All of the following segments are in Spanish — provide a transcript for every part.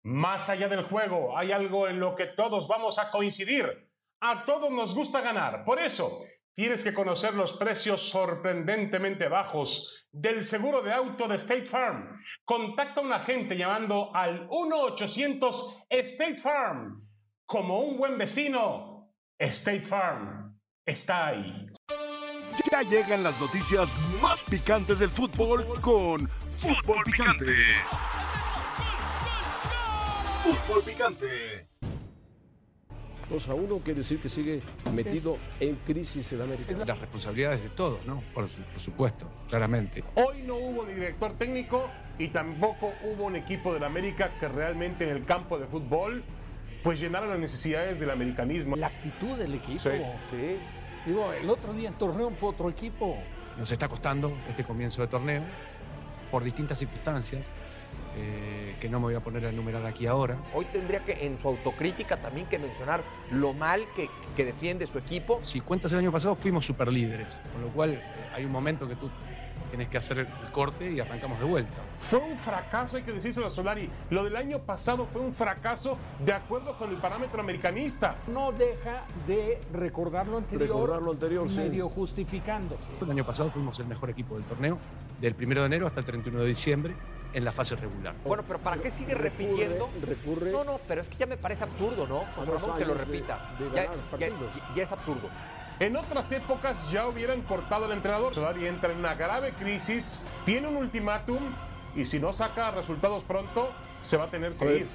Más allá del juego, hay algo en lo que todos vamos a coincidir. A todos nos gusta ganar. Por eso, tienes que conocer los precios sorprendentemente bajos del seguro de auto de State Farm. Contacta a un agente llamando al 1-800 State Farm. Como un buen vecino, State Farm está ahí. Ya llegan las noticias más picantes del fútbol con Fútbol Picante. Fútbol Picante. 2-1 quiere decir que sigue metido en crisis en América. Las responsabilidades de todos, ¿no? Por supuesto, claramente. Hoy no hubo ni director técnico y tampoco hubo un equipo del América que realmente en el campo de fútbol pues llenara las necesidades del americanismo. La actitud del equipo. Sí. Digo, el otro día en torneo fue otro equipo. Nos está costando este comienzo de torneo por distintas circunstancias que no me voy a poner a enumerar aquí ahora. Hoy tendría que, en su autocrítica, también que mencionar lo mal que defiende su equipo. Si cuentas el año pasado, fuimos superlíderes, con lo cual hay un momento que tú tienes que hacer el corte y arrancamos de vuelta. Fue un fracaso, hay que decírselo a Solari. Lo del año pasado fue un fracaso de acuerdo con el parámetro americanista. No deja de recordar lo anterior, medio sí. justificándose. El año pasado fuimos el mejor equipo del torneo, del 1 de enero hasta el 31 de diciembre, en la fase regular. Bueno, pero ¿para qué sigue repitiendo? Recurre. No, pero es que ya me parece absurdo, ¿no? José Ramón, que lo repita. Ya es absurdo. En otras épocas ya hubieran cortado al entrenador. Solari entra en una grave crisis, tiene un ultimátum y si no saca resultados pronto, se va a tener que ir.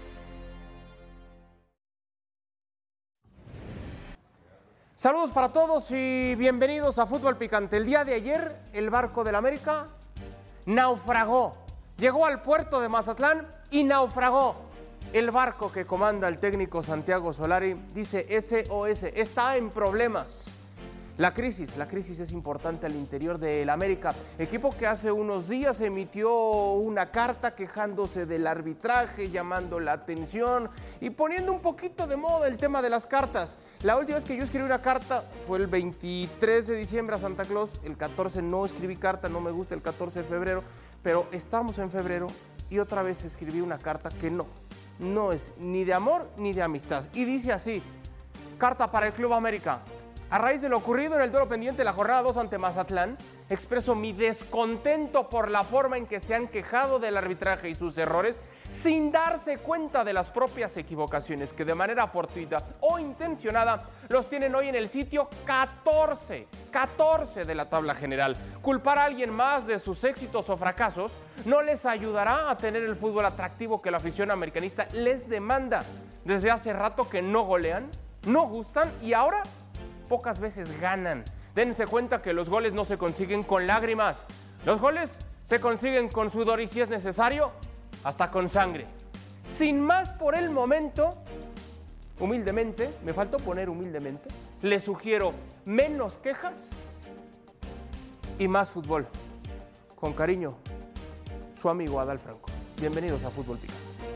Saludos para todos y bienvenidos a Fútbol Picante. El día de ayer, el barco del América naufragó. Llegó al puerto de Mazatlán y naufragó. El barco que comanda el técnico Santiago Solari dice SOS, está en problemas. La crisis es importante al interior del América. Equipo que hace unos días emitió una carta quejándose del arbitraje, llamando la atención y poniendo un poquito de moda el tema de las cartas. La última vez que yo escribí una carta fue el 23 de diciembre a Santa Claus. El 14 no escribí carta, no me gusta el 14 de febrero, pero estamos en febrero y otra vez escribí una carta que no es ni de amor ni de amistad. Y dice así: carta para el Club América. A raíz de lo ocurrido en el duelo pendiente de la jornada 2 ante Mazatlán, expreso mi descontento por la forma en que se han quejado del arbitraje y sus errores sin darse cuenta de las propias equivocaciones que de manera fortuita o intencionada los tienen hoy en el sitio 14 de la tabla general. Culpar a alguien más de sus éxitos o fracasos no les ayudará a tener el fútbol atractivo que la afición americanista les demanda. Desde hace rato que no golean, no gustan y ahora pocas veces ganan. Dense cuenta que los goles no se consiguen con lágrimas. Los goles se consiguen con sudor y, si es necesario, hasta con sangre. Sin más por el momento, humildemente, me faltó poner humildemente, les sugiero menos quejas y más fútbol. Con cariño, su amigo Adal Franco. Bienvenidos a Fútbol Picante.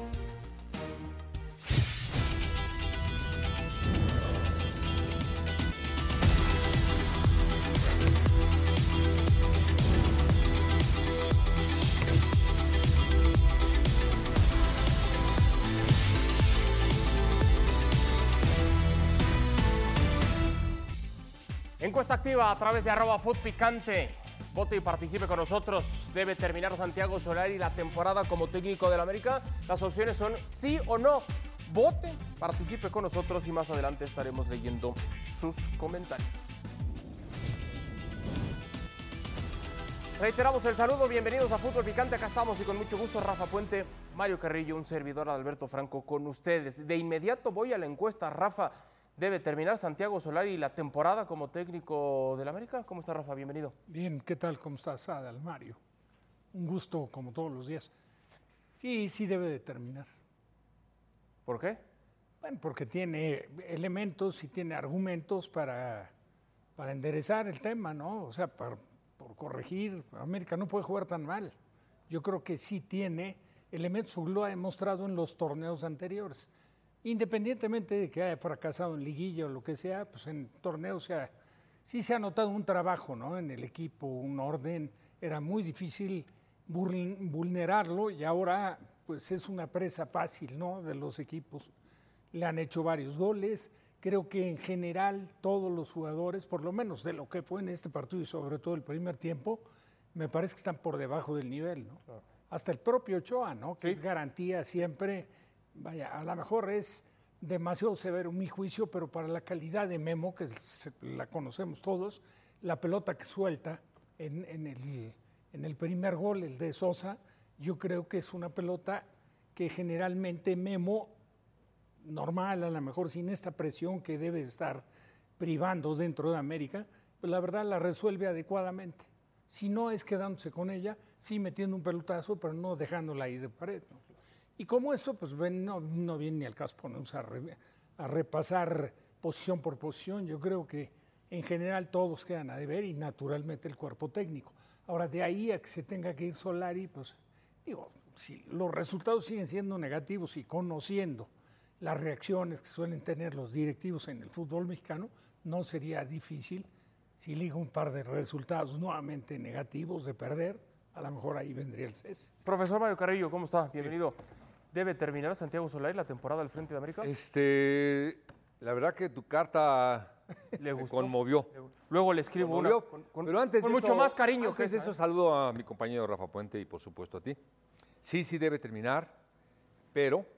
Encuesta activa a través de @FutPicante. Vote y participe con nosotros. ¿Debe terminar Santiago Solari la temporada como técnico del América? Las opciones son sí o no. Vote, participe con nosotros y más adelante estaremos leyendo sus comentarios. Reiteramos el saludo, bienvenidos a Fútbol Picante. Acá estamos y con mucho gusto Rafa Puente, Mario Carrillo, un servidor Alberto Franco con ustedes. De inmediato voy a la encuesta. Rafa, ¿debe terminar Santiago Solari la temporada como técnico del América? ¿Cómo está, Rafa? Bienvenido. Bien, ¿qué tal? ¿Cómo estás, Adal, Mario? Un gusto, como todos los días. Sí debe de terminar. ¿Por qué? Bueno, porque tiene elementos y tiene argumentos para enderezar el tema, ¿no? O sea, por corregir. América no puede jugar tan mal. Yo creo que sí tiene elementos, porque lo ha demostrado en los torneos anteriores. Independientemente de que haya fracasado en liguilla o lo que sea, pues en torneos sí se ha notado un trabajo, ¿no? En el equipo, un orden. Era muy difícil vulnerarlo y ahora pues es una presa fácil, ¿no? De los equipos. Le han hecho varios goles. Creo que en general todos los jugadores, por lo menos de lo que fue en este partido y sobre todo el primer tiempo, me parece que están por debajo del nivel, ¿no? Claro. Hasta el propio Ochoa, ¿no? Que es garantía siempre. Vaya, a lo mejor es demasiado severo mi juicio, pero para la calidad de Memo, que la conocemos todos, la pelota que suelta en el primer gol, el de Sosa, yo creo que es una pelota que generalmente Memo, normal, a lo mejor sin esta presión que debe estar privando dentro de América, pues la verdad la resuelve adecuadamente. Si no es quedándose con ella, sí metiendo un pelotazo, pero no dejándola ahí de pared, ¿no? Y como eso, pues no viene ni al caso ponernos a repasar posición por posición. Yo creo que en general todos quedan a deber y naturalmente el cuerpo técnico. Ahora, de ahí a que se tenga que ir Solari, pues digo, si los resultados siguen siendo negativos y conociendo las reacciones que suelen tener los directivos en el fútbol mexicano, no sería difícil si liga un par de resultados nuevamente negativos de perder, a lo mejor ahí vendría el cese. Profesor Mario Carrillo, ¿cómo está? Bienvenido. ¿Debe terminar Santiago Solari la temporada al frente de América? La verdad que tu carta ¿Le me gustó? conmovió. Luego le escribo una Pero antes con de mucho eso, más cariño. Antes de eso, saludo a mi compañero Rafa Puente y por supuesto a ti. Sí debe terminar, pero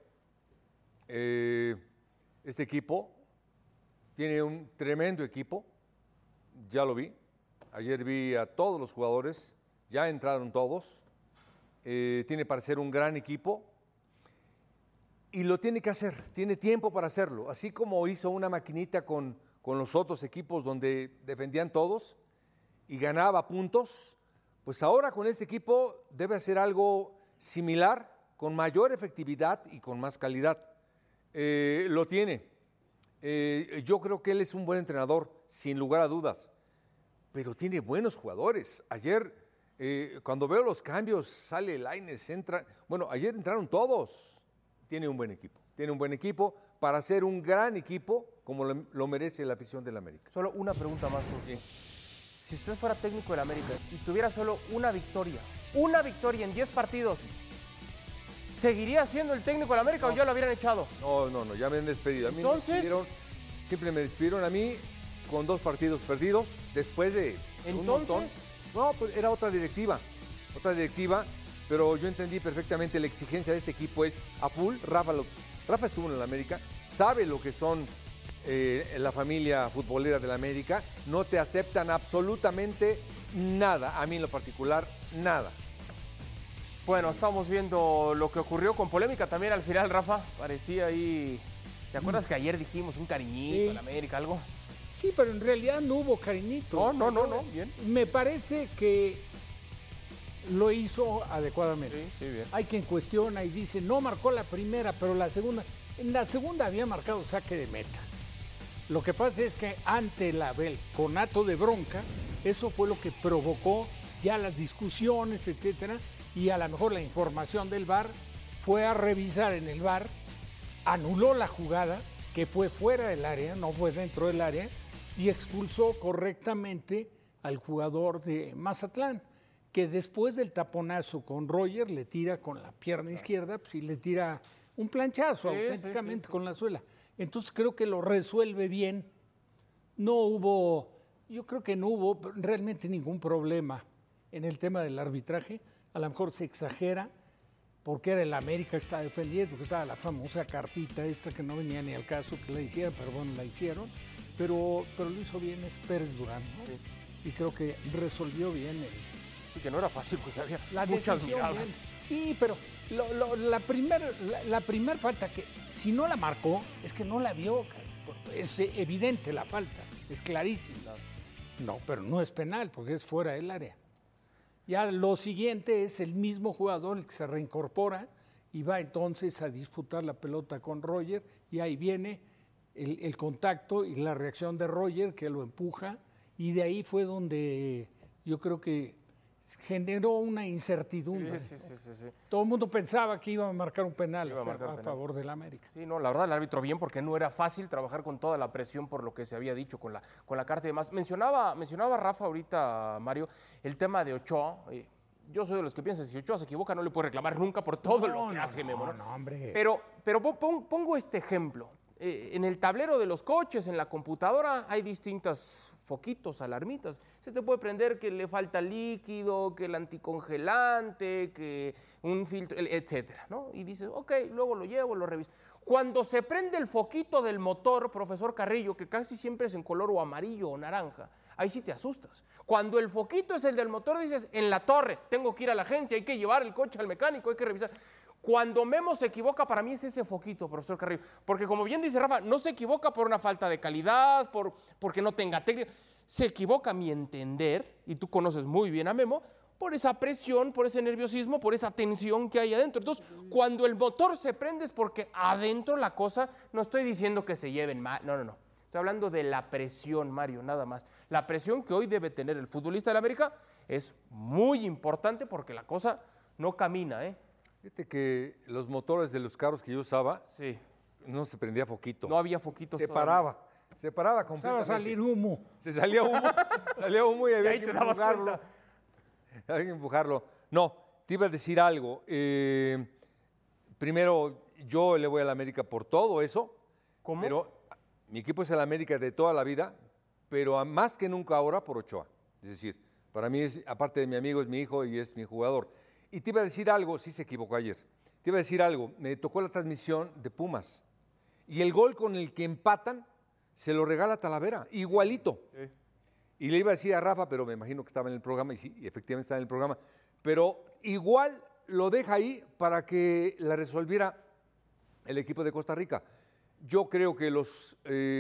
este equipo tiene un tremendo equipo. Ya lo vi. Ayer vi a todos los jugadores. Ya entraron todos. Tiene para ser un gran equipo. Y lo tiene que hacer. Tiene tiempo para hacerlo. Así como hizo una maquinita con los otros equipos donde defendían todos y ganaba puntos, pues ahora con este equipo debe hacer algo similar, con mayor efectividad y con más calidad. Lo tiene. Yo creo que él es un buen entrenador, sin lugar a dudas, pero tiene buenos jugadores. Ayer, cuando veo los cambios, sale Lainez, entra. Bueno, ayer entraron todos. Tiene un buen equipo para ser un gran equipo como lo merece la afición del América. Solo una pregunta más, José. Si usted fuera técnico del América y tuviera solo una victoria en 10 partidos, ¿seguiría siendo el técnico del América o ya lo hubieran echado? No, ya me han despedido. A mí siempre me despidieron a mí con 2 partidos perdidos después de un montón. No, pues era otra directiva, pero yo entendí perfectamente la exigencia de este equipo es a full. Rafa estuvo en el América, sabe lo que son la familia futbolera del América, no te aceptan absolutamente nada, a mí en lo particular, nada. Bueno, estamos viendo lo que ocurrió con polémica también al final, Rafa, parecía ahí, ¿te acuerdas que ayer dijimos un cariñito al América, algo? Sí, pero en realidad no hubo cariñito. No, bien. Me parece que lo hizo adecuadamente. Sí, bien. Hay quien cuestiona y dice, no marcó la primera, pero la segunda. En la segunda había marcado saque de meta. Lo que pasa es que ante el conato de bronca, eso fue lo que provocó ya las discusiones, etcétera, y a lo mejor la información del VAR fue a revisar en el VAR, anuló la jugada, que fue fuera del área, no fue dentro del área, y expulsó correctamente al jugador de Mazatlán, que después del taponazo con Roger le tira con la pierna izquierda, pues y le tira un planchazo auténticamente con la suela. Entonces creo que lo resuelve bien. Yo creo que no hubo realmente ningún problema en el tema del arbitraje. A lo mejor se exagera porque era el América que estaba dependiendo, porque estaba la famosa cartita esta que no venía ni al caso que la hicieran, pero bueno, la hicieron. Pero lo hizo bien es Pérez Durán, ¿no? Sí. Y creo que resolvió bien Sí, que no era fácil, porque había muchas miradas. Sí, pero la primer falta, que si no la marcó, es que no la vio. Es evidente la falta, es clarísima. No, pero no es penal, porque es fuera del área. Ya lo siguiente es el mismo jugador el que se reincorpora y va entonces a disputar la pelota con Roger, y ahí viene el contacto y la reacción de Roger, que lo empuja, y de ahí fue donde yo creo que generó una incertidumbre. Sí. Todo el mundo pensaba que iba a marcar un penal a favor del América. Sí, no, la verdad el árbitro bien, porque no era fácil trabajar con toda la presión por lo que se había dicho con la carta y demás. Mencionaba Rafa ahorita, Mario, el tema de Ochoa. yo soy de los que piensan, si Ochoa se equivoca no le puede reclamar nunca por todo lo que hace Memo. No, hombre. Pero pongo este ejemplo. En el tablero de los coches, en la computadora, hay distintos foquitos, alarmitas. Se te puede prender que le falta líquido, que el anticongelante, que un filtro, etcétera, ¿no? Y dices, ok, luego lo llevo, lo reviso. Cuando se prende el foquito del motor, profesor Carrillo, que casi siempre es en color o amarillo o naranja, ahí sí te asustas. Cuando el foquito es el del motor, dices, en la torre, tengo que ir a la agencia, hay que llevar el coche al mecánico, hay que revisar. Cuando Memo se equivoca, para mí es ese foquito, profesor Carrillo. Porque como bien dice Rafa, no se equivoca por una falta de calidad, porque no tenga técnica. Se equivoca, a mi entender, y tú conoces muy bien a Memo, por esa presión, por ese nerviosismo, por esa tensión que hay adentro. Entonces, cuando el motor se prende es porque adentro la cosa, no estoy diciendo que se lleven mal, no. Estoy hablando de la presión, Mario, nada más. La presión que hoy debe tener el futbolista del América es muy importante porque la cosa no camina, ¿eh? Fíjate que los motores de los carros que yo usaba, Sí. no se prendía foquito. No había foquitos Se todavía. paraba Empezaba completamente. a salir humo. Se salía humo y había ahí que te dabas empujarlo. cuenta. Había que empujarlo. No, te iba a decir algo. Primero, yo le voy a la América por todo eso. ¿Cómo? Pero mi equipo es el América de toda la vida, pero más que nunca ahora por Ochoa. Es decir, para mí, aparte de mi amigo, es mi hijo y es mi jugador. Y te iba a decir algo, sí se equivocó ayer. Te iba a decir algo, me tocó la transmisión de Pumas. Y el gol con el que empatan se lo regala Talavera, igualito. Sí. Y le iba a decir a Rafa, pero me imagino que estaba en el programa, y sí, efectivamente está en el programa, pero igual lo deja ahí para que la resolviera el equipo de Costa Rica. Yo creo que los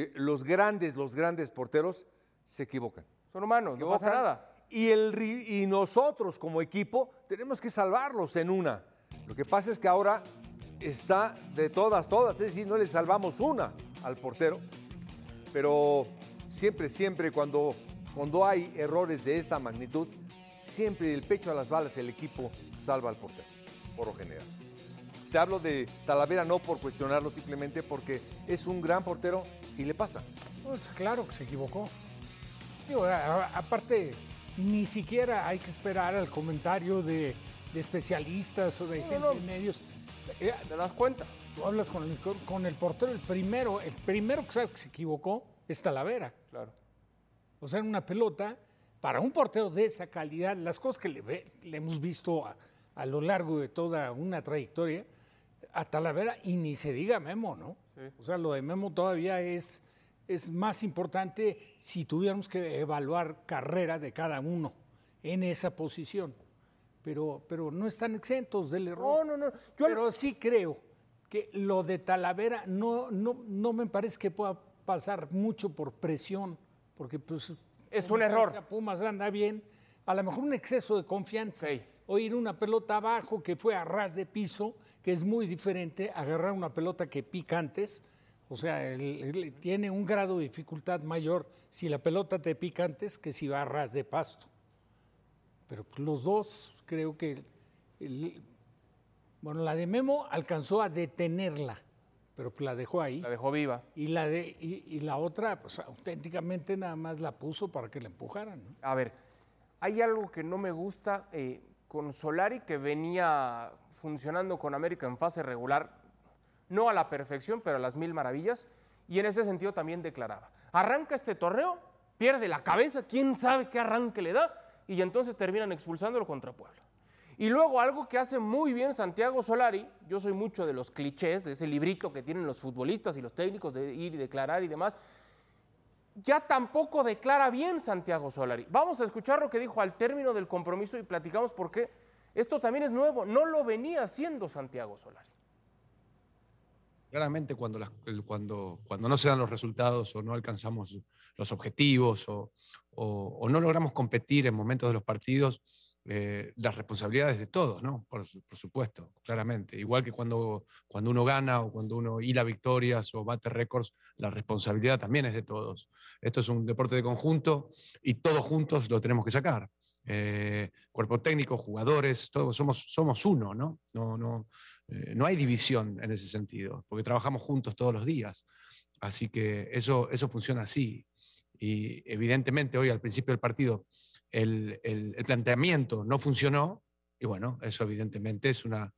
grandes porteros se equivocan. Son humanos, no pasa nada. Y nosotros como equipo tenemos que salvarlos en una. Lo que pasa es que ahora está de todas, es decir, no le salvamos una al portero, pero siempre cuando hay errores de esta magnitud, siempre del pecho a las balas el equipo salva al portero, por lo general. Te hablo de Talavera no por cuestionarlo, simplemente porque es un gran portero y le pasa. Pues claro que se equivocó. Digo, aparte, ni siquiera hay que esperar al comentario de especialistas o de gente en medios. ¿Te das cuenta? Tú hablas con el portero, el primero que sabe que se equivocó es Talavera. Claro. O sea, en una pelota, para un portero de esa calidad, las cosas que le hemos visto a lo largo de toda una trayectoria, a Talavera, y ni se diga Memo, ¿no? Sí. O sea, lo de Memo todavía es más importante si tuviéramos que evaluar carrera de cada uno en esa posición. Pero no están exentos del error. No. Pero sí creo que lo de Talavera no me parece que pueda pasar mucho por presión, porque pues es un error. Pumas anda bien, a lo mejor un exceso de confianza. Sí. O ir una pelota abajo que fue a ras de piso, que es muy diferente a agarrar una pelota que pica antes. O sea, tiene un grado de dificultad mayor si la pelota te pica antes que si va a ras de pasto. Pero pues, los dos creo que... la de Memo alcanzó a detenerla, pero la dejó ahí. La dejó viva. Y la otra, pues auténticamente nada más la puso para que la empujaran, ¿no? A ver, hay algo que no me gusta con Solari, que venía funcionando con América en fase regular, no a la perfección, pero a las mil maravillas, y en ese sentido también declaraba. Arranca este torneo, pierde la cabeza, quién sabe qué arranque le da, y entonces terminan expulsándolo contra Puebla. Y luego algo que hace muy bien Santiago Solari, yo soy mucho de los clichés, ese librito que tienen los futbolistas y los técnicos de ir y declarar y demás, ya tampoco declara bien Santiago Solari. Vamos a escuchar lo que dijo al término del compromiso y platicamos por qué esto también es nuevo, no lo venía haciendo Santiago Solari. Claramente cuando no se dan los resultados o no alcanzamos los objetivos o no logramos competir en momentos de los partidos, las responsabilidades de todos, ¿no? Por supuesto, claramente. Igual que cuando uno gana o cuando uno hila victorias o bate récords, la responsabilidad también es de todos. Esto es un deporte de conjunto y todos juntos lo tenemos que sacar. Cuerpo técnico, jugadores, todos somos uno, ¿no? No hay división en ese sentido, porque trabajamos juntos todos los días. Así que eso funciona así. Y evidentemente hoy al principio del partido el planteamiento no funcionó, Y bueno, eso evidentemente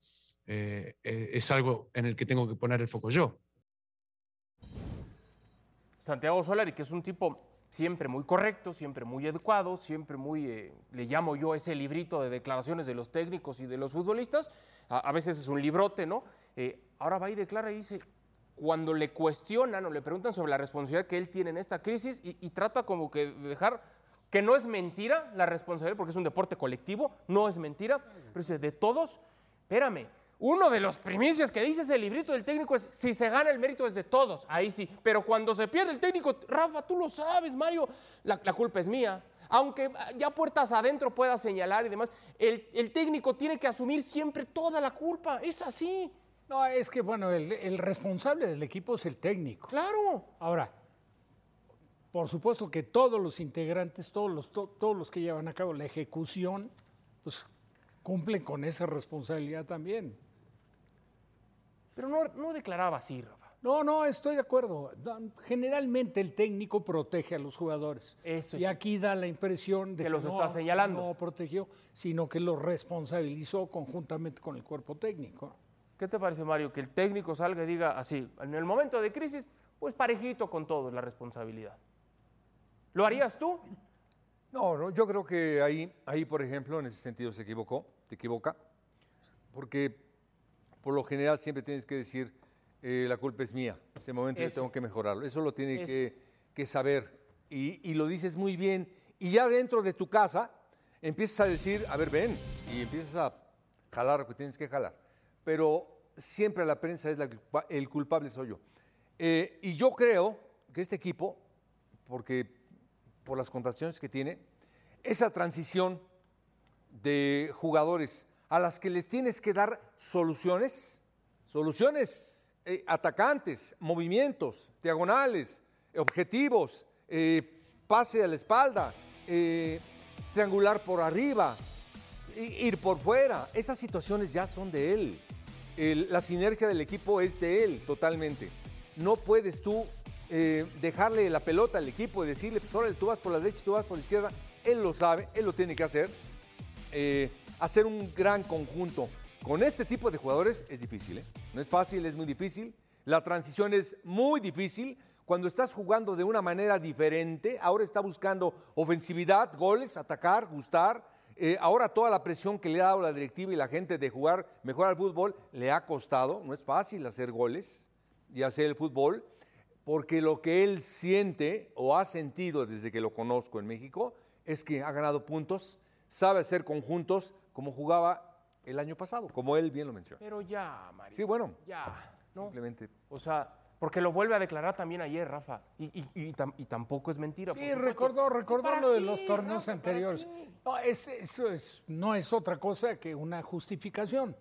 es algo en el que tengo que poner el foco yo. Santiago Solari, que es un tipo siempre muy correcto, siempre muy educado, siempre muy, le llamo yo ese librito de declaraciones de los técnicos y de los futbolistas, a veces es un librote, ¿no? Ahora va y declara y dice, cuando le cuestionan o le preguntan sobre la responsabilidad que él tiene en esta crisis y trata como que de dejar que no es mentira la responsabilidad, porque es un deporte colectivo, no es mentira, pero dice, de todos, espérame, uno de los primicias que dice ese librito del técnico es, si se gana el mérito es de todos, ahí sí, pero cuando se pierde el técnico, Rafa, tú lo sabes, Mario, la culpa es mía. Aunque ya puertas adentro pueda señalar y demás, el técnico tiene que asumir siempre toda la culpa, es así. No, es que, bueno, el responsable del equipo es el técnico. Claro. Ahora, por supuesto que todos los integrantes, todos los que llevan a cabo la ejecución, pues cumplen con esa responsabilidad también. Pero no declaraba así, Rafa. No, estoy de acuerdo. Generalmente el técnico protege a los jugadores. Eso y aquí da la impresión de que los está señalando. No protegió, sino que los responsabilizó conjuntamente con el cuerpo técnico. ¿Qué te parece, Mario? Que el técnico salga y diga así, en el momento de crisis, pues parejito con todos la responsabilidad. ¿Lo harías tú? No, yo creo que ahí, por ejemplo, en ese sentido se equivoca, porque por lo general siempre tienes que decir, la culpa es mía, en este momento yo tengo que mejorarlo. Eso lo tiene que saber y lo dices muy bien. Y ya dentro de tu casa empiezas a decir, a ver, ven, y empiezas a jalar lo que tienes que jalar. Pero siempre la prensa es el culpable soy yo. Y yo creo que este equipo, porque por las contrataciones que tiene, esa transición de jugadores a las que les tienes que dar soluciones, atacantes, movimientos, diagonales, objetivos, pase a la espalda, triangular por arriba, ir por fuera. Esas situaciones ya son de él. La sinergia del equipo es de él totalmente. No puedes tú dejarle la pelota al equipo y decirle, pues órale, tú vas por la derecha y tú vas por la izquierda. Él lo sabe, él lo tiene que hacer. Hacer un gran conjunto con este tipo de jugadores es difícil, ¿eh? No es fácil, es muy difícil. La transición es muy difícil. Cuando estás jugando de una manera diferente, ahora está buscando ofensividad, goles, atacar, gustar. Ahora toda la presión que le ha dado la directiva y la gente de jugar mejor al fútbol le ha costado. No es fácil hacer goles y hacer el fútbol, porque lo que él siente o ha sentido desde que lo conozco en México es que ha ganado puntos, sabe hacer conjuntos como jugaba el año pasado, como él bien lo menciona. Pero ya, Mario. Sí, bueno. Ya, ¿no? Simplemente. O sea, porque lo vuelve a declarar también ayer, Rafa. Y tampoco es mentira. Sí, recordó lo de los torneos anteriores. No, eso no es otra cosa que una justificación,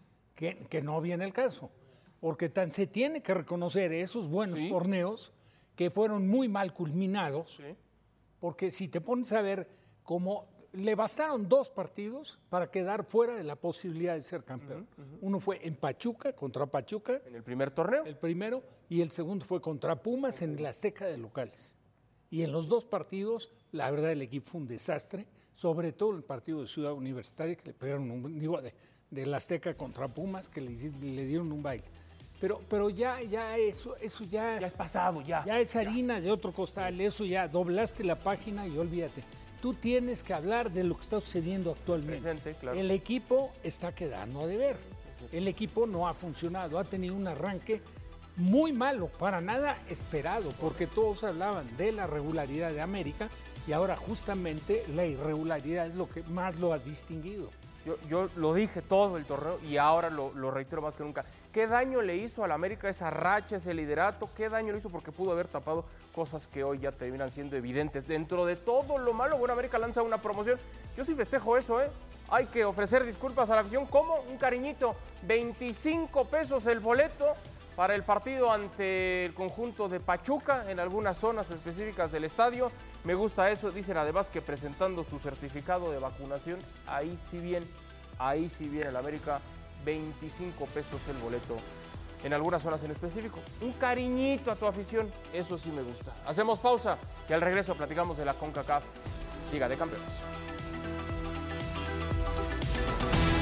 que no viene el caso. Porque se tiene que reconocer esos buenos torneos que fueron muy mal culminados. Sí. Porque si te pones a ver cómo le bastaron 2 partidos para quedar fuera de la posibilidad de ser campeón. Uno fue en Pachuca, contra Pachuca. En el primer torneo. El primero. Y el segundo fue contra Pumas en el Azteca de locales. Y en los 2 partidos, la verdad, el equipo fue un desastre. Sobre todo el partido de Ciudad Universitaria, que le pegaron del Azteca contra Pumas, que le dieron un baile. Pero ya eso ya es pasado, ya. Ya es harina de otro costal, eso ya doblaste la página y olvídate. Tú tienes que hablar de lo que está sucediendo actualmente. Presente, claro. El equipo está quedando a deber. El equipo no ha funcionado, ha tenido un arranque muy malo, para nada esperado, porque todos hablaban de la regularidad de América y ahora justamente la irregularidad es lo que más lo ha distinguido. Yo lo dije todo el torneo y ahora lo reitero más que nunca. ¿Qué daño le hizo al América esa racha, ese liderato? ¿Qué daño le hizo? Porque pudo haber tapado cosas que hoy ya terminan siendo evidentes. Dentro de todo lo malo, bueno, América lanza una promoción. Yo sí festejo eso, ¿eh? Hay que ofrecer disculpas a la afición. ¿Cómo? Un cariñito. 25 pesos el boleto para el partido ante el conjunto de Pachuca en algunas zonas específicas del estadio. Me gusta eso. Dicen además que presentando su certificado de vacunación, ahí sí viene el América. 25 pesos el boleto en algunas zonas en específico. Un cariñito a tu afición, eso sí me gusta. Hacemos pausa y al regreso platicamos de la CONCACAF Liga de Campeones.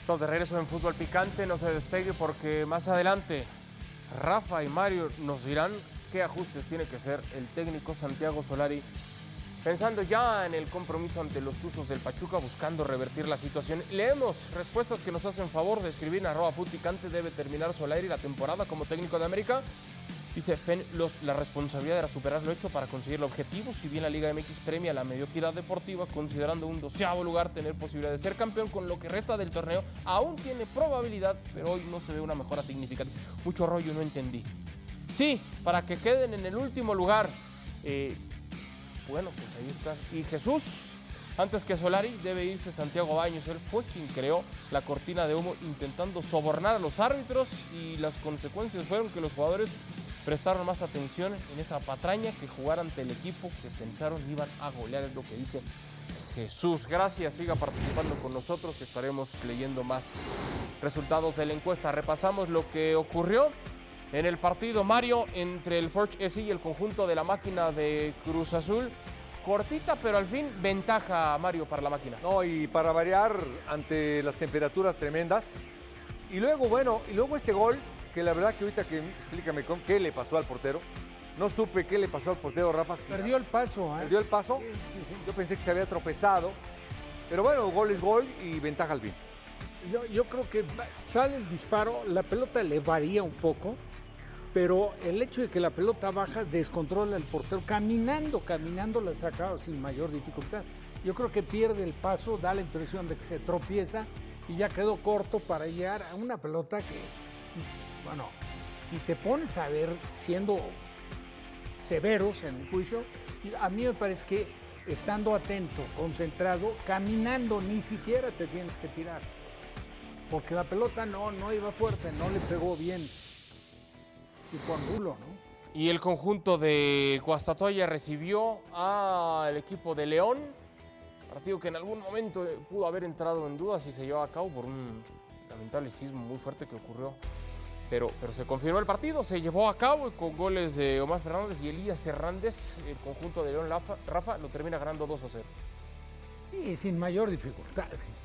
Estamos de regreso en Fútbol Picante, no se despegue porque más adelante Rafa y Mario nos dirán qué ajustes tiene que hacer el técnico Santiago Solari, pensando ya en el compromiso ante los Tuzos del Pachuca, buscando revertir la situación. Leemos respuestas que nos hacen favor de escribir en @FutPicante. Debe terminar Solari la temporada como técnico de América. Dice Fen, la responsabilidad era superar lo hecho para conseguir el objetivo. Si bien la Liga MX premia la mediocridad deportiva, considerando un 12º lugar, tener posibilidad de ser campeón con lo que resta del torneo, aún tiene probabilidad, pero hoy no se ve una mejora significativa. Mucho rollo, no entendí. Sí, para que queden en el último lugar. Bueno, pues ahí está. Y Jesús, antes que Solari, debe irse Santiago Baños. Él fue quien creó la cortina de humo intentando sobornar a los árbitros y las consecuencias fueron que los jugadores prestaron más atención en esa patraña que jugar ante el equipo que pensaron iban a golear, es lo que dice Jesús. Gracias, siga participando con nosotros, estaremos leyendo más resultados de la encuesta. Repasamos lo que ocurrió en el partido, Mario, entre el Forge FC y el conjunto de la máquina de Cruz Azul. Cortita, pero al fin ventaja, Mario, para la máquina. No, y para variar ante las temperaturas tremendas. Y luego este gol, que la verdad que ahorita que explícame qué le pasó al portero. No supe qué le pasó al portero, Rafa. Perdió el paso. ¿Perdió el paso? Yo pensé que se había tropezado. Pero bueno, gol es gol y ventaja al fin. Yo creo que sale el disparo, la pelota le varía un poco, pero el hecho de que la pelota baja descontrola al portero. Caminando la sacaba sin mayor dificultad. Yo creo que pierde el paso, da la impresión de que se tropieza y ya quedó corto para llegar a una pelota que, bueno, si te pones a ver, siendo severos en el juicio, a mí me parece que estando atento, concentrado, caminando, ni siquiera te tienes que tirar. Porque la pelota no iba fuerte, no le pegó bien. Y con Angulo, ¿no? Y el conjunto de Guastatoya recibió al equipo de León, partido que en algún momento pudo haber entrado en duda si se llevaba a cabo por un lamentable sismo muy fuerte que ocurrió. Pero se confirmó el partido, se llevó a cabo con goles de Omar Fernández y Elías Hernández. El conjunto de León, Rafa, lo termina ganando 2-0. Sí, sin mayor dificultad.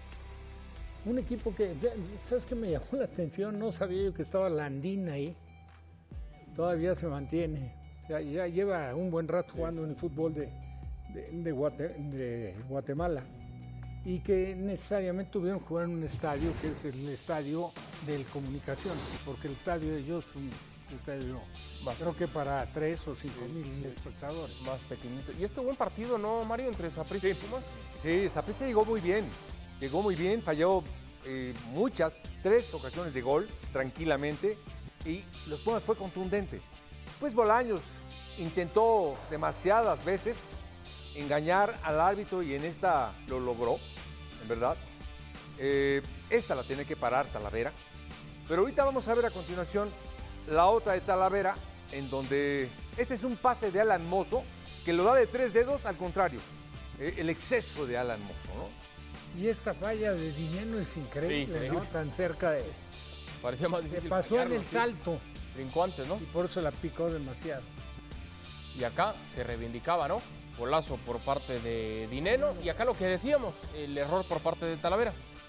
Un equipo que, ¿sabes qué me llamó la atención? No sabía yo que estaba Landín ahí. Todavía se mantiene. O sea, ya lleva un buen rato jugando en el fútbol de Guatemala. Y que necesariamente tuvieron que jugar en un estadio que es el estadio del Comunicaciones, porque el estadio de ellos es un estadio, creo que para 3 o 5 mil espectadores. Más pequeñito. Y este buen partido, ¿no, Mario, entre Saprissa y Pumas? Sí, Saprissa llegó muy bien, falló 3 ocasiones de gol, tranquilamente, y los Pumas fue contundente. Después Bolaños intentó demasiadas veces engañar al árbitro y en esta lo logró, en verdad. Esta la tiene que parar Talavera. Pero ahorita vamos a ver a continuación la otra de Talavera, en donde este es un pase de Alan Mozo, que lo da de 3 dedos, al contrario, el exceso de Alan Mozo, ¿no? Y esta falla de Dineno es increíble, ¿no? Tan cerca de... Parecía más difícil. Se pasó en el salto. Brincó antes, ¿no? Y por eso la picó demasiado. Y acá se reivindicaba, ¿no? Golazo por parte de Dineno. Y acá lo que decíamos, el error por parte de Talavera.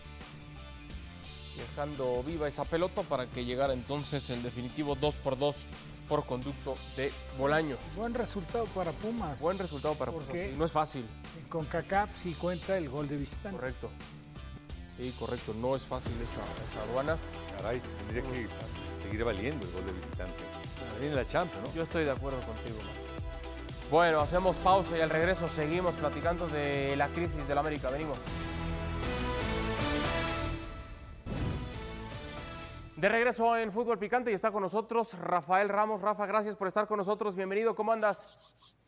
Dejando viva esa pelota para que llegara entonces el definitivo 2-2 por conducto de Bolaños. Buen resultado para Pumas. Buen resultado para Pumas. Sí, no es fácil. Con CACAF sí cuenta el gol de visitante. Correcto. Sí, correcto. No es fácil esa aduana. Caray, tendría que seguir valiendo el gol de visitante. Viene la Champions, ¿no? Yo estoy de acuerdo contigo, man. Bueno, hacemos pausa y al regreso seguimos platicando de la crisis del América. Venimos. De regreso en Fútbol Picante y está con nosotros Rafael Ramos. Rafa, gracias por estar con nosotros. Bienvenido, ¿cómo andas?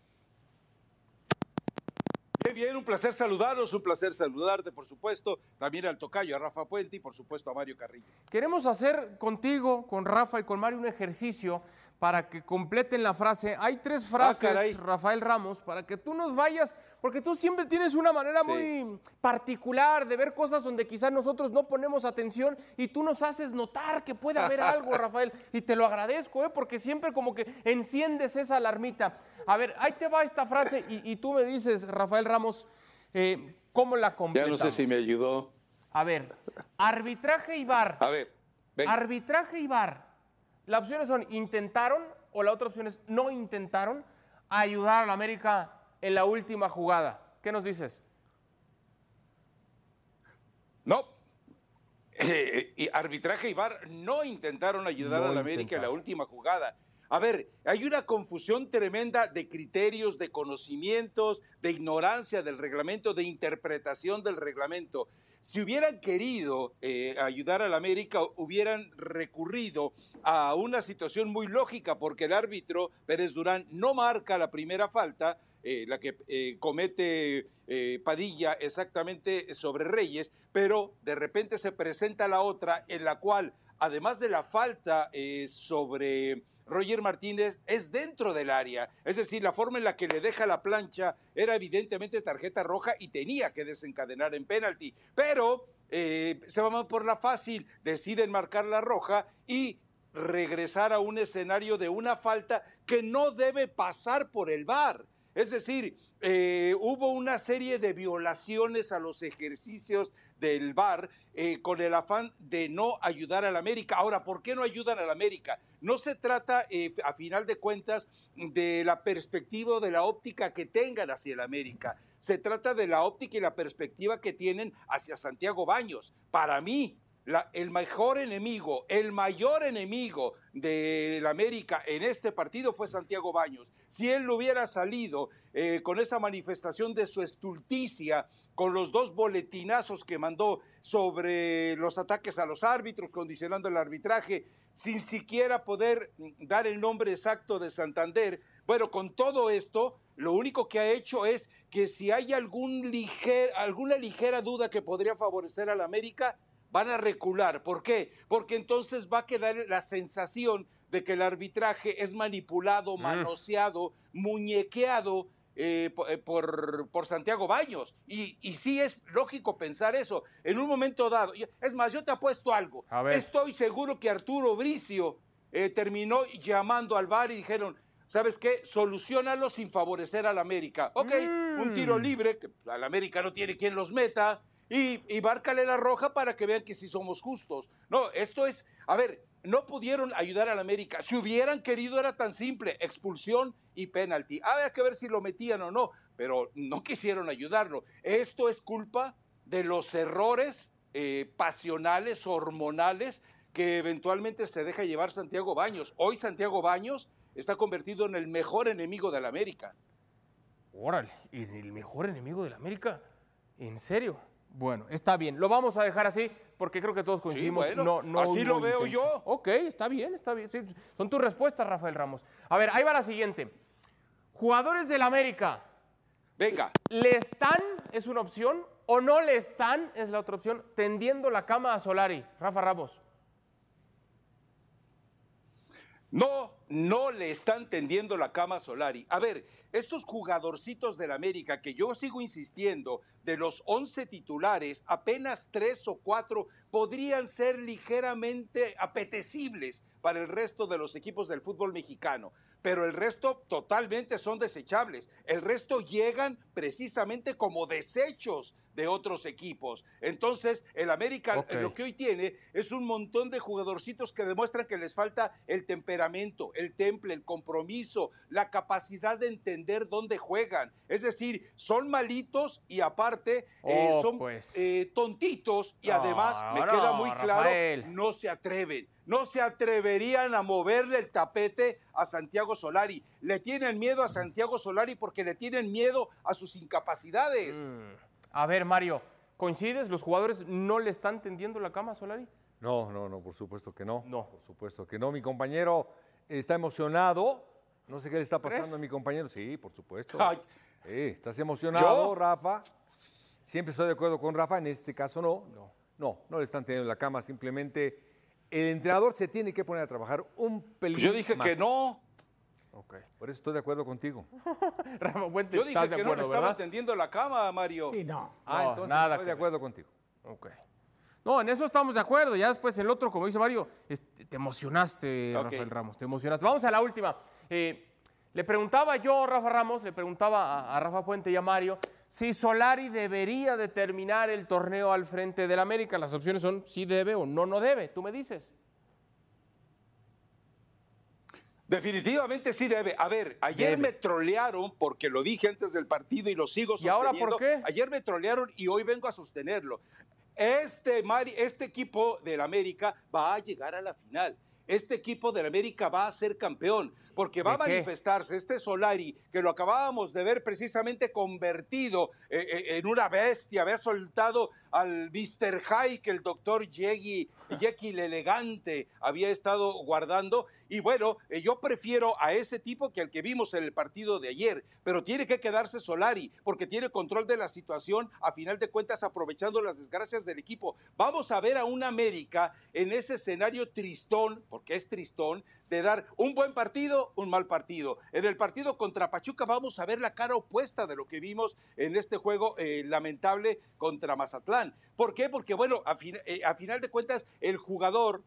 Bien, un placer saludaros, un placer saludarte, por supuesto, también al tocayo, a Rafa Puente y por supuesto a Mario Carrillo. Queremos hacer contigo, con Rafa y con Mario un ejercicio para que completen la frase. Hay 3 frases, Rafael Ramos, para que tú nos vayas, porque tú siempre tienes una manera muy particular de ver cosas donde quizás nosotros no ponemos atención y tú nos haces notar que puede haber algo, Rafael, y te lo agradezco, porque siempre como que enciendes esa alarmita. A ver, ahí te va esta frase y tú me dices, Rafael Ramos, ¿cómo la completamos? Ya no sé si me ayudó. A ver, arbitraje y VAR. A ver, venga. Arbitraje y VAR. Las opciones son intentaron o la otra opción es no intentaron ayudar a la América en la última jugada. ¿Qué nos dices? No. Y arbitraje y VAR no intentaron ayudar a la América en la última jugada. A ver, hay una confusión tremenda de criterios, de conocimientos, de ignorancia del reglamento, de interpretación del reglamento. Si hubieran querido ayudar a la América, hubieran recurrido a una situación muy lógica, porque el árbitro Pérez Durán no marca la primera falta, la que comete Padilla exactamente sobre Reyes, pero de repente se presenta la otra en la cual, además de la falta sobre Roger Martínez, es dentro del área. Es decir, la forma en la que le deja la plancha era evidentemente tarjeta roja y tenía que desencadenar en penalti. Pero se van por la fácil, deciden marcar la roja y regresar a un escenario de una falta que no debe pasar por el VAR. Es decir, hubo una serie de violaciones a los ejercicios del VAR con el afán de no ayudar a la América. Ahora, ¿por qué no ayudan a la América? No se trata, a final de cuentas, de la perspectiva o de la óptica que tengan hacia el América. Se trata de la óptica y la perspectiva que tienen hacia Santiago Baños. Para mí, el mejor enemigo, el mayor enemigo de la América en este partido fue Santiago Baños. Si él no hubiera salido con esa manifestación de su estulticia, con los 2 boletinazos que mandó sobre los ataques a los árbitros, condicionando el arbitraje, sin siquiera poder dar el nombre exacto de Santander, bueno, con todo esto, lo único que ha hecho es que si hay alguna ligera duda que podría favorecer a la América, van a recular. ¿Por qué? Porque entonces va a quedar la sensación de que el arbitraje es manipulado, manoseado, muñequeado por Santiago Baños. Y sí es lógico pensar eso. En un momento dado, es más, yo te apuesto algo. Estoy seguro que Arturo Bricio terminó llamando al VAR y dijeron, ¿sabes qué? Soluciónalo sin favorecer a la América. Ok, un tiro libre, que a la América no tiene quien los meta, y márcale la roja para que vean que sí somos justos. No, esto es, a ver, no pudieron ayudar a la América. Si hubieran querido era tan simple, expulsión y penalti. Había que ver si lo metían o no, pero no quisieron ayudarlo. Esto es culpa de los errores pasionales, hormonales, que eventualmente se deja llevar Santiago Baños. Hoy Santiago Baños está convertido en el mejor enemigo de la América. Órale, ¿y el mejor enemigo de la América? ¿En serio? Bueno, está bien, lo vamos a dejar así porque creo que todos coincidimos. Sí, bueno, no así lo veo yo. Ok, está bien. Sí, son tus respuestas, Rafael Ramos. A ver, ahí va la siguiente. Jugadores del América. Venga. ¿Le están, es una opción, o no le están, es la otra opción, tendiendo la cama a Solari? Rafa Ramos. No le están tendiendo la cama a Solari. A ver, estos jugadorcitos del América, que yo sigo insistiendo, de los 11 titulares, apenas 3 o 4 podrían ser ligeramente apetecibles para el resto de los equipos del fútbol mexicano. Pero el resto totalmente son desechables. El resto llegan precisamente como desechos de otros equipos. Entonces, el América lo que hoy tiene es un montón de jugadorcitos que demuestran que les falta el temperamento, el temple, el compromiso, la capacidad de entender dónde juegan. Es decir, son malitos y aparte son tontitos y además, me queda muy claro, Rafael, no se atreven. No se atreverían a moverle el tapete a Santiago Solari. Le tienen miedo a Santiago Solari porque le tienen miedo a sus incapacidades. A ver, Mario, ¿coincides? ¿Los jugadores no le están tendiendo la cama a Solari? No, por supuesto que no. No. Por supuesto que no. Mi compañero está emocionado. No sé qué le está pasando a mi compañero. Sí, por supuesto. Ay. ¿Estás emocionado, ¿Yo? Rafa? Siempre estoy de acuerdo con Rafa. En este caso no le están teniendo la cama. Simplemente el entrenador se tiene que poner a trabajar un pelín Yo dije más. que no. Okay. Por eso estoy de acuerdo contigo. Rafa Puente, Yo dije ¿estás de que acuerdo, no le estaban verdad? tendiendo la cama, Mario. Sí, no. Entonces nada estoy de acuerdo contigo. Ok. No, en eso estamos de acuerdo. Ya después el otro, como dice Mario, te emocionaste, Ok. Rafael Ramos, te emocionaste. Vamos a la última. Le preguntaba yo, Rafa Ramos, le preguntaba a Rafa Puente y a Mario si Solari debería de terminar el torneo al frente del América. Las opciones son si debe o no debe. Tú me dices. Definitivamente sí debe. A ver, ayer me trolearon porque lo dije antes del partido y lo sigo sosteniendo. ¿Y ahora por qué? Ayer me trolearon y hoy vengo a sostenerlo. Este equipo del América va a llegar a la final. Este equipo del América va a ser campeón, porque va a manifestarse este Solari, que lo acabábamos de ver precisamente convertido en una bestia, había soltado al Mr. High que el doctor Jekyll elegante había estado guardando, y bueno, yo prefiero a ese tipo que al que vimos en el partido de ayer, pero tiene que quedarse Solari, porque tiene control de la situación, a final de cuentas aprovechando las desgracias del equipo. Vamos a ver a un América en ese escenario tristón, porque es tristón, de dar un buen partido, un mal partido. En el partido contra Pachuca vamos a ver la cara opuesta de lo que vimos en este juego lamentable contra Mazatlán. ¿Por qué? Porque, bueno, a final de cuentas, el jugador,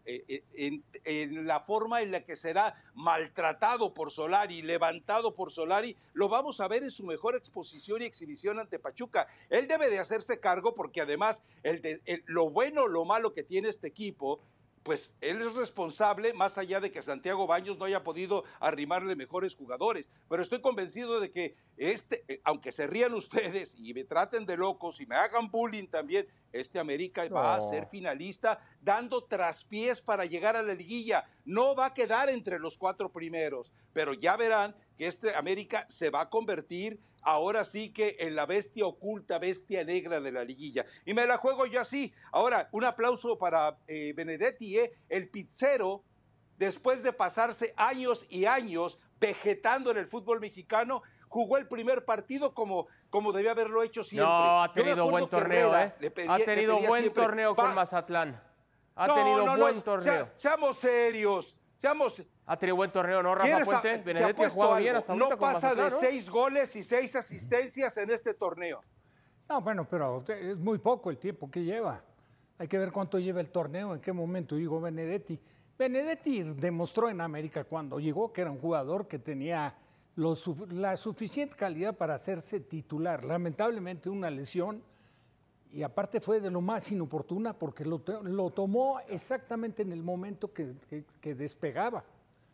en la forma en la que será maltratado por Solari, levantado por Solari, lo vamos a ver en su mejor exposición y exhibición ante Pachuca. Él debe de hacerse cargo porque además lo bueno, lo malo que tiene este equipo, pues él es responsable, más allá de que Santiago Baños no haya podido arrimarle mejores jugadores. Pero estoy convencido de que aunque se rían ustedes y me traten de locos y me hagan bullying también, este América va a ser finalista dando traspiés para llegar a la liguilla. No va a quedar entre los 4 primeros, pero ya verán que este América se va a convertir ahora sí que en la bestia oculta, bestia negra de la liguilla. Y me la juego yo así. Ahora, un aplauso para Benedetti, el pizzero, después de pasarse años y años vegetando en el fútbol mexicano, jugó el primer partido como debía haberlo hecho siempre. No, ha tenido buen torneo, Herrera, ha tenido buen siempre, torneo con Mazatlán. Ha tenido buen torneo. Seamos serios. Ha tenido buen torneo, ¿no, Rafa Puente? Benedetti ha jugado bien hasta ahorita con Mazatlán, no pasa de 6 goles y 6 asistencias en este torneo. No, bueno, pero es muy poco el tiempo que lleva. Hay que ver cuánto lleva el torneo, en qué momento llegó Benedetti. Benedetti demostró en América cuando llegó que era un jugador que tenía la suficiente calidad para hacerse titular. Lamentablemente una lesión, y aparte fue de lo más inoportuna porque lo tomó exactamente en el momento que despegaba.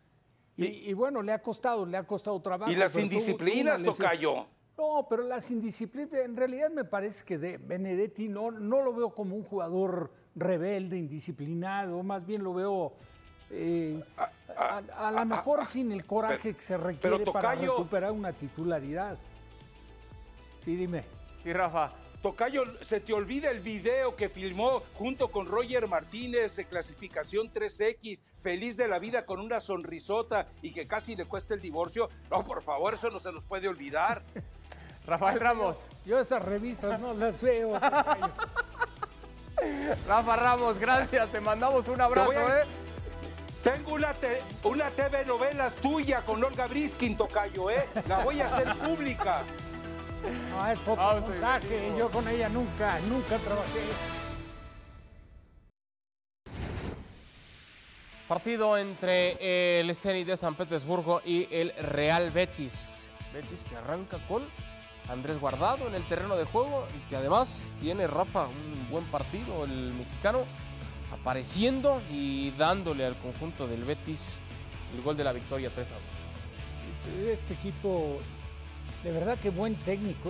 Y bueno, le ha costado trabajo. ¿Y las indisciplinas, tocayo? No, pero las indisciplinas, en realidad me parece que de Benedetti no lo veo como un jugador rebelde, indisciplinado, más bien lo veo a lo mejor sin el coraje que se requiere para recuperar una titularidad. Sí, dime. Sí, Rafa. Tocayo, se te olvida el video que filmó junto con Roger Martínez de clasificación 3X, feliz de la vida con una sonrisota y que casi le cuesta el divorcio. No, por favor, eso no se nos puede olvidar. Rafael Ramos. Yo esas revistas no las veo. Rafa Ramos, gracias, te mandamos un abrazo. Tengo una TV novelas tuya con Olga Briskin, tocayo, la voy a hacer pública. No, es poco montaje, yo con ella nunca trabajé. Partido entre el Zenit de San Petersburgo y el Real Betis. Betis que arranca con Andrés Guardado en el terreno de juego y que además tiene, Rafa, un buen partido, el mexicano, apareciendo y dándole al conjunto del Betis el gol de la victoria 3-2. Este equipo, de verdad que buen técnico,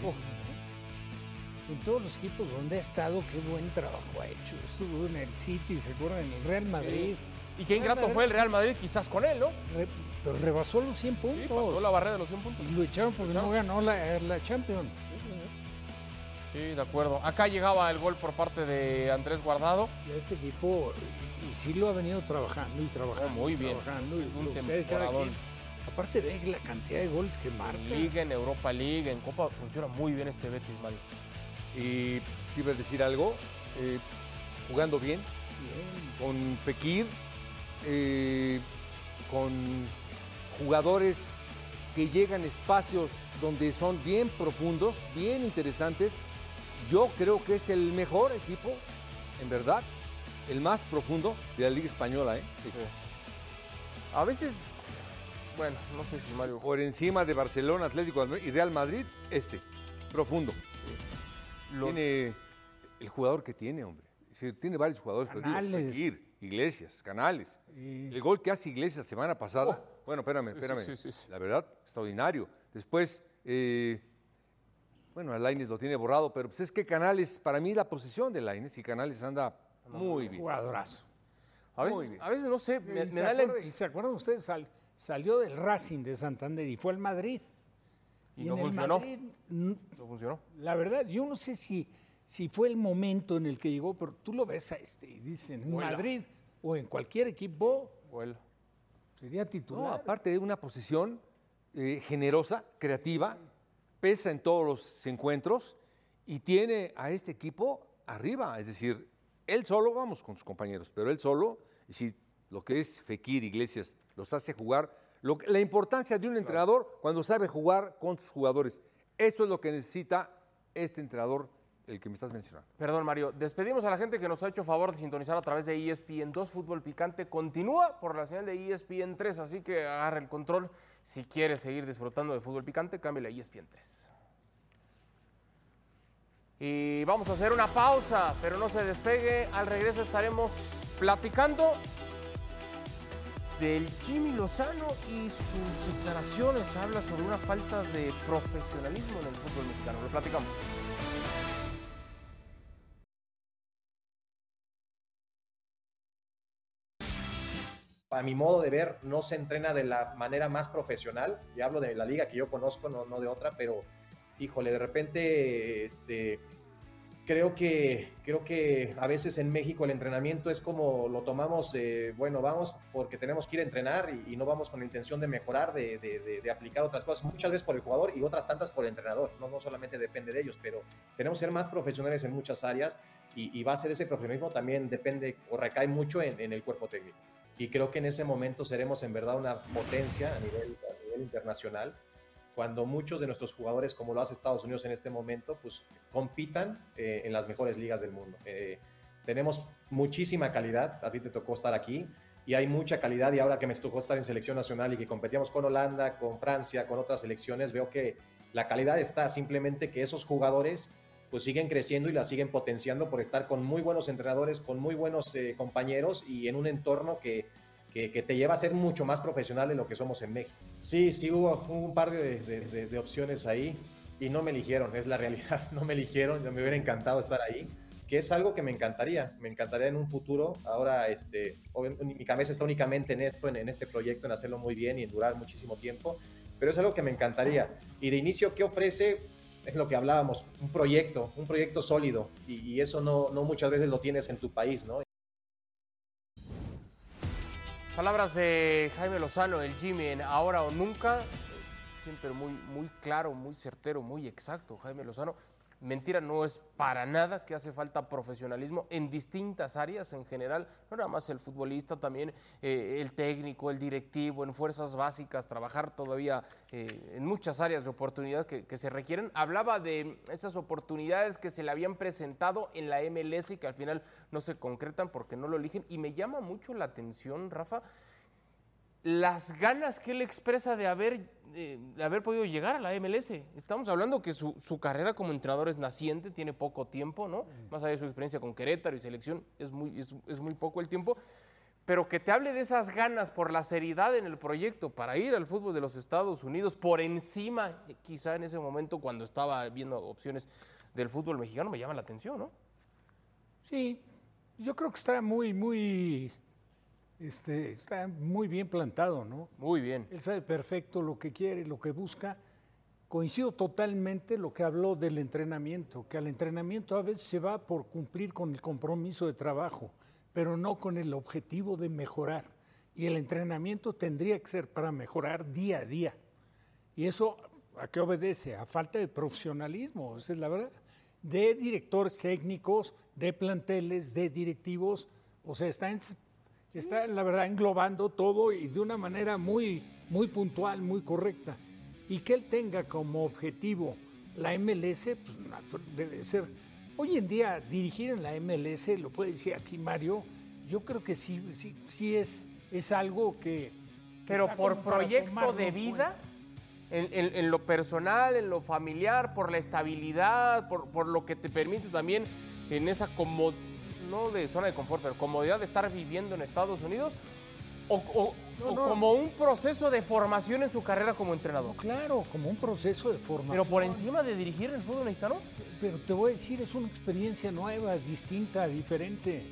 en todos los equipos donde ha estado, qué buen trabajo ha hecho. Estuvo en el City, se acuerdan, en el Real Madrid. Y qué ingrato fue el Real Madrid quizás con él, ¿no? Pero rebasó los 100 puntos. Sí, pasó la barrera de los 100 puntos. Y lo echaron porque no ganó la Champions. Sí, de acuerdo. Acá llegaba el gol por parte de Andrés Guardado. Y este equipo sí lo ha venido trabajando y trabajando. Muy bien. Un temporadón. Aparte ve la cantidad de goles que marca. En Liga, en Europa League, en Copa, funciona muy bien este Betis, Mario. Y te iba a decir algo, jugando bien, con Fekir, con jugadores que llegan a espacios donde son bien profundos, bien interesantes. Yo creo que es el mejor equipo, en verdad, el más profundo de la Liga Española. A veces, bueno, no sé si Mario... Por encima de Barcelona, Atlético y Real Madrid, profundo. Tiene el jugador que tiene, hombre. Es decir, tiene varios jugadores. Canales. Iglesias, Canales. El gol que hace Iglesias la semana pasada. Bueno, espérame. Sí. La verdad, extraordinario. Después, a Lainez lo tiene borrado, pero pues es que Canales, para mí la posición de Lainez y Canales anda muy bien. Jugadorazo. A veces no sé, me da ¿Y se acuerdan ustedes? Salió del Racing de Santander y fue al Madrid. Y no en el funcionó. Madrid, No funcionó. la verdad, yo no sé si fue el momento en el que llegó, pero tú lo ves y dicen, en Madrid o en cualquier equipo, sería titular. No, aparte de una posición generosa, creativa, pesa en todos los encuentros y tiene a este equipo arriba. Es decir, él solo, vamos con sus compañeros, pero él solo, y si lo que es Fekir, Iglesias, los hace jugar, la importancia de un entrenador cuando sabe jugar con sus jugadores. Esto es lo que necesita este entrenador, el que me estás mencionando. Perdón, Mario. Despedimos a la gente que nos ha hecho favor de sintonizar a través de ESPN 2. Fútbol Picante continúa por la señal de ESPN 3, así que agarra el control. Si quieres seguir disfrutando de Fútbol Picante, cámbiale a ESPN 3. Y vamos a hacer una pausa, pero no se despegue. Al regreso estaremos platicando del Jimmy Lozano y sus declaraciones. Habla sobre una falta de profesionalismo en el fútbol mexicano. Lo platicamos. A mi modo de ver, no se entrena de la manera más profesional. Y hablo de la liga que yo conozco, no de otra, pero híjole, de repente creo que a veces en México el entrenamiento es como lo tomamos de, bueno, vamos porque tenemos que ir a entrenar y no vamos con la intención de mejorar, de aplicar otras cosas, muchas veces por el jugador y otras tantas por el entrenador. No solamente depende de ellos, pero tenemos que ser más profesionales en muchas áreas y base de ese profesionalismo también depende o recae mucho en el cuerpo técnico. Y creo que en ese momento seremos en verdad una potencia a nivel internacional, cuando muchos de nuestros jugadores, como lo hace Estados Unidos en este momento, pues compitan en las mejores ligas del mundo. Tenemos muchísima calidad, a ti te tocó estar aquí, y hay mucha calidad, y ahora que me tocó estar en selección nacional y que competíamos con Holanda, con Francia, con otras selecciones, veo que la calidad está, simplemente que esos jugadores pues siguen creciendo y la siguen potenciando por estar con muy buenos entrenadores, con muy buenos compañeros y en un entorno que te lleva a ser mucho más profesional de lo que somos en México. Sí, hubo un par de opciones ahí y no me eligieron, es la realidad, no me eligieron, me hubiera encantado estar ahí, que es algo que me encantaría en un futuro. Ahora mi cabeza está únicamente en esto, en este proyecto, en hacerlo muy bien y en durar muchísimo tiempo, pero es algo que me encantaría. Y de inicio, ¿qué ofrece? Es lo que hablábamos, un proyecto sólido, y eso no muchas veces lo tienes en tu país, ¿no? Palabras de Jaime Lozano, el Jimmy, en Ahora o Nunca. Siempre muy claro, muy certero, muy exacto. Jaime Lozano, mentira no es para nada, que hace falta profesionalismo en distintas áreas en general, no nada más el futbolista, también el técnico, el directivo, en fuerzas básicas, trabajar todavía en muchas áreas de oportunidad que se requieren. Hablaba de esas oportunidades que se le habían presentado en la MLS y que al final no se concretan porque no lo eligen, y me llama mucho la atención, Rafa, las ganas que él expresa de haber podido llegar a la MLS. Estamos hablando que su carrera como entrenador es naciente, tiene poco tiempo, ¿no? Más allá de su experiencia con Querétaro y selección, es muy poco el tiempo, pero que te hable de esas ganas por la seriedad en el proyecto para ir al fútbol de los Estados Unidos, por encima, quizá en ese momento cuando estaba viendo opciones del fútbol mexicano, me llama la atención, ¿no? Sí, yo creo que está está muy bien plantado, ¿no? Muy bien. Él sabe perfecto lo que quiere, lo que busca. Coincido totalmente lo que habló del entrenamiento, que al entrenamiento a veces se va por cumplir con el compromiso de trabajo, pero no con el objetivo de mejorar. Y el entrenamiento tendría que ser para mejorar día a día. Y eso, ¿a qué obedece? A falta de profesionalismo, esa es la verdad. De directores técnicos, de planteles, de directivos, o sea, está la verdad englobando todo y de una manera muy puntual, muy correcta. Y que él tenga como objetivo la MLS, pues debe ser. Hoy en día dirigir en la MLS, lo puede decir aquí Mario, yo creo que sí es algo que pero por proyecto de vida, En lo personal, en lo familiar, por la estabilidad, por lo que te permite también en esa no de zona de confort, pero comodidad de estar viviendo en Estados Unidos, o como un proceso de formación en su carrera como entrenador. No, claro, como un proceso de formación. Pero por encima de dirigir el fútbol mexicano. Pero te voy a decir, es una experiencia nueva, distinta, diferente.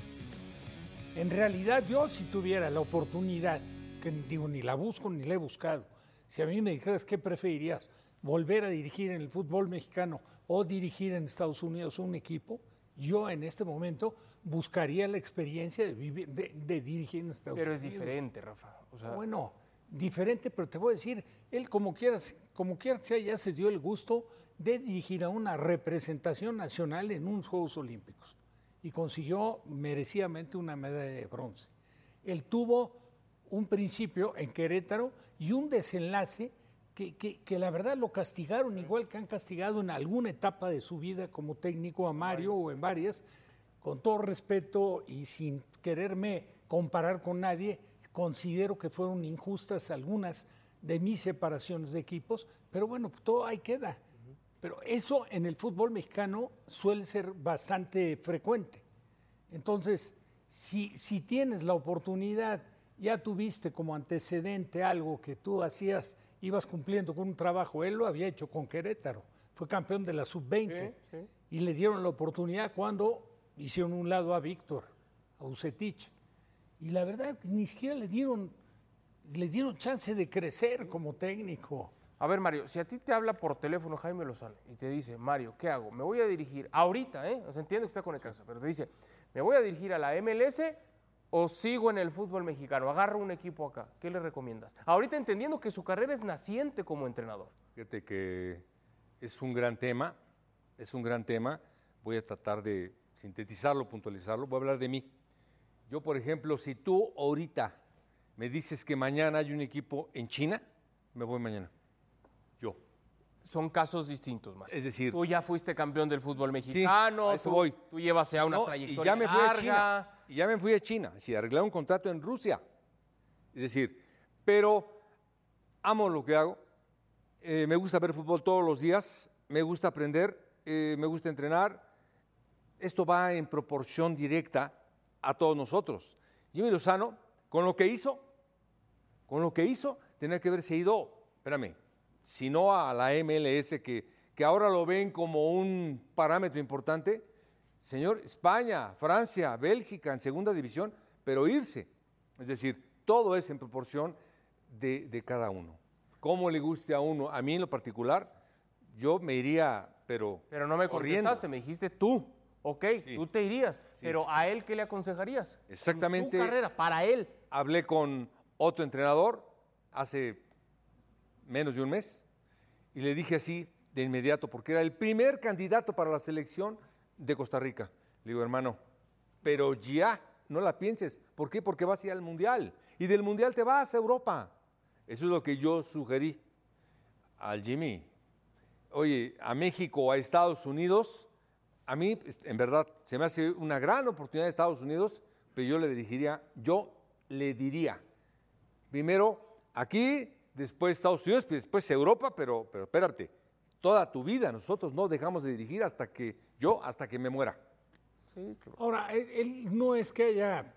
En realidad, yo si tuviera la oportunidad, que digo, ni la busco ni la he buscado, si a mí me dijeras qué preferirías, volver a dirigir en el fútbol mexicano o dirigir en Estados Unidos un equipo, yo en este momento buscaría la experiencia de dirigir en Estados Unidos. Pero es diferente, Rafa. O sea, bueno, diferente, pero te voy a decir, él como quiera que sea, ya se dio el gusto de dirigir a una representación nacional en unos Juegos Olímpicos y consiguió merecidamente una medalla de bronce. Él tuvo un principio en Querétaro y un desenlace que la verdad lo castigaron, igual que han castigado en alguna etapa de su vida como técnico a Mario o en varias, con todo respeto y sin quererme comparar con nadie, considero que fueron injustas algunas de mis separaciones de equipos, pero bueno, todo ahí queda. Pero eso en el fútbol mexicano suele ser bastante frecuente. Entonces, si tienes la oportunidad, ya tuviste como antecedente algo que tú hacías, ibas cumpliendo con un trabajo, él lo había hecho con Querétaro, fue campeón de la sub-20 y le dieron la oportunidad cuando hicieron un lado a Víctor, a Ucetich. Y la verdad, ni siquiera le dieron chance de crecer como técnico. A ver, Mario, si a ti te habla por teléfono Jaime Lozano y te dice, Mario, ¿qué hago? Me voy a dirigir ahorita, o sea, entiendo que está con el Necaxa, pero te dice, ¿me voy a dirigir a la MLS o sigo en el fútbol mexicano? Agarro un equipo acá. ¿Qué le recomiendas? Ahorita entendiendo que su carrera es naciente como entrenador. Fíjate que es un gran tema, Voy a tratar de sintetizarlo, puntualizarlo. Voy a hablar de mí. Yo, por ejemplo, si tú ahorita me dices que mañana hay un equipo en China, me voy mañana. Yo. Son casos distintos, Mario. Es decir, tú ya fuiste campeón del fútbol mexicano, sí, a eso voy. Tú llevas ya una trayectoria y ya me fui larga. a China. Y ya me fui a China. Es decir, arreglé un contrato en Rusia. Es decir, pero amo lo que hago. Me gusta ver fútbol todos los días. Me gusta aprender. Me gusta entrenar. Esto va en proporción directa a todos nosotros. Jimmy Lozano, con lo que hizo, tenía que haberse ido, si no a la MLS, que ahora lo ven como un parámetro importante, señor, España, Francia, Bélgica en segunda división, pero irse. Es decir, todo es en proporción de cada uno. Cómo le guste a uno, a mí en lo particular, yo me iría, pero no me contestaste, me dijiste tú. Ok, sí. Tú te irías, sí. Pero ¿a él qué le aconsejarías? Exactamente. En su carrera, para él. Hablé con otro entrenador hace menos de un mes y le dije así de inmediato, porque era el primer candidato para la selección de Costa Rica. Le digo, hermano, pero ya no la pienses. ¿Por qué? Porque vas a ir al Mundial y del Mundial te vas a Europa. Eso es lo que yo sugerí al Jimmy. Oye, a México o a Estados Unidos, a mí, en verdad, se me hace una gran oportunidad de Estados Unidos, pero yo le diría, primero aquí, después Estados Unidos, después Europa, pero espérate, toda tu vida nosotros no dejamos de dirigir hasta que me muera. Sí, claro. Ahora, él no es que haya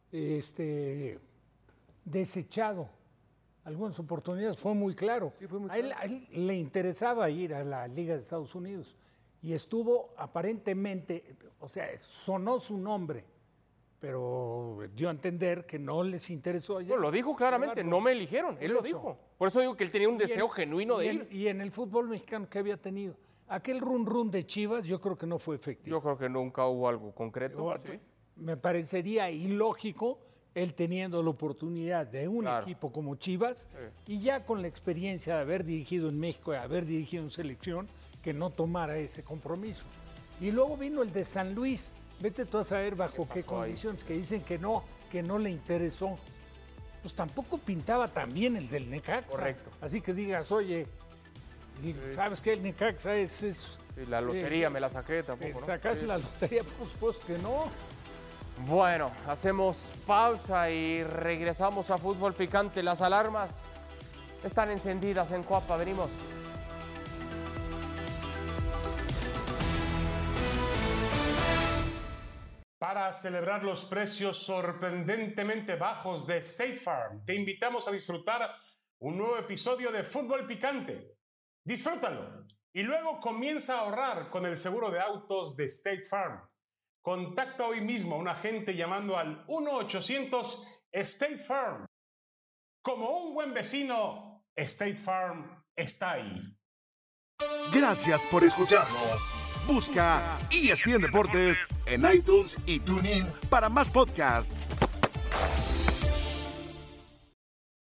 desechado algunas oportunidades, fue muy claro. Sí, fue muy claro. A él le interesaba ir a la Liga de Estados Unidos. Y estuvo aparentemente, o sea, sonó su nombre, pero dio a entender que no les interesó. No, lo dijo claramente, no me eligieron, él lo dijo. Por eso digo que él tenía un deseo genuino de ir. Y en el fútbol mexicano que había tenido, aquel run de Chivas yo creo que no fue efectivo. Yo creo que nunca hubo algo concreto. ¿Sí? Me parecería ilógico él teniendo la oportunidad de un equipo como Chivas y ya con la experiencia de haber dirigido en México, de haber dirigido en selección, que no tomara ese compromiso. Y luego vino el de San Luis. Vete tú a saber bajo qué condiciones, que dicen que no le interesó. Pues tampoco pintaba tan bien el del Necaxa. Correcto. Así que digas, oye, ¿sabes qué? El Necaxa es sí, la lotería me la saqué tampoco, ¿no? ¿Sacaste la lotería? Por supuesto que no. Bueno, hacemos pausa y regresamos a Fútbol Picante. Las alarmas están encendidas en Coapa. Venimos. Para celebrar los precios sorprendentemente bajos de State Farm, te invitamos a disfrutar un nuevo episodio de Fútbol Picante. Disfrútalo y luego comienza a ahorrar con el seguro de autos de State Farm. Contacta hoy mismo a un agente llamando al 1-800-STATE FARM. Como un buen vecino, State Farm está ahí. Gracias por escucharnos. Busca ESPN Deportes en iTunes y TuneIn para más podcasts.